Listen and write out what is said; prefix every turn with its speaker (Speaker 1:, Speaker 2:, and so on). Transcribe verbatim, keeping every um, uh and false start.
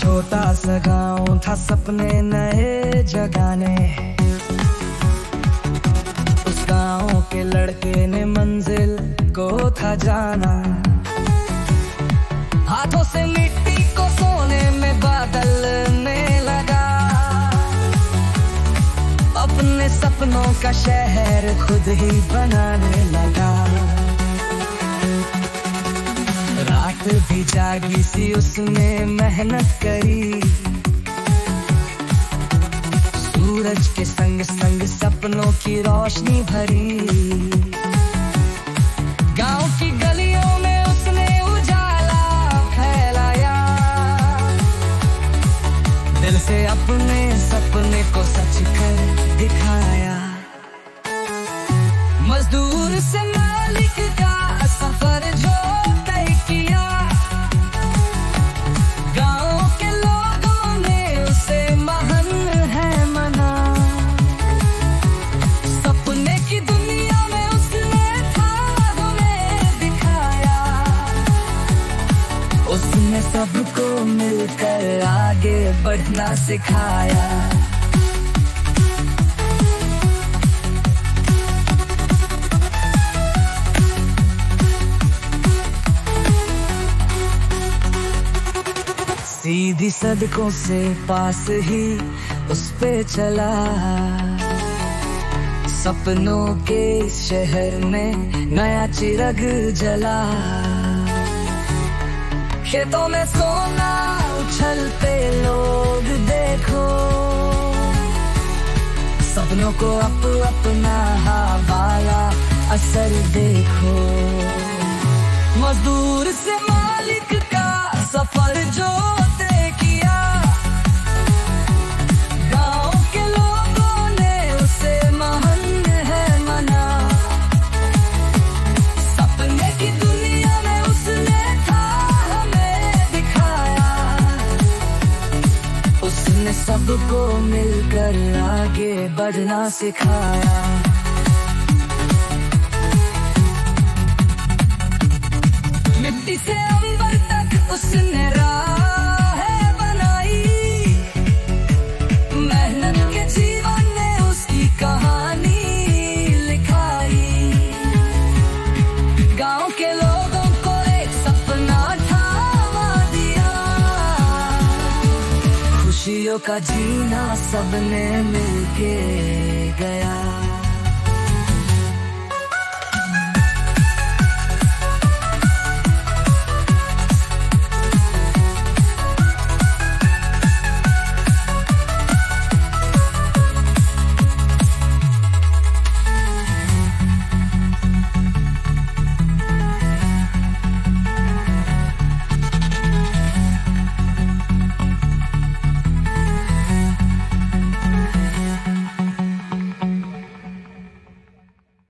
Speaker 1: छोटा सा गाँव था, सपने नए जगाने। उस गाँव के लड़के ने मंजिल को था जाना। हाथों से मिट्टी को सोने में बदलने लगा। अपने सपनों का शहर खुद ही बनाने लगा। रात भी जागी सी उसने मेहनत करी। सूरज के संग संग सपनों की रोशनी भरी। गांव की गलियों में उसने उजाला फैलाया। दिल से अपने सपने को सच कर दिखाया। मजदूर से मालिक का सफर जो तय किया। गांव के लोगों ने उसे महान है मना। सपने की दुनिया में उसने था हमें दिखाया। उसने सबको मिलकर आगे बढ़ना सिखाया। सीधी सड़कों से पास ही उस पे चला। सपनों के शहर में नया चिराग जला। खेतों में सोना उछलते लोग देखो। सपनों को अप अपना हवाला असर देखो। मजदूर से मालिक का सफर जो तय किया। गांव के लोगों ने उसे महान है मना। सपने की दुनिया में उसने था हमें दिखाया। उसने सबको मिलकर आगे बढ़ना सिखाया। मिट्टी से अंबर तक उसने राहें बनाई। मेहनत के जीवन ने उसकी कहानी लिखाई। गांव के लोगों को एक सपना ठावा दिया। खुशियों का जीना सबने मिलके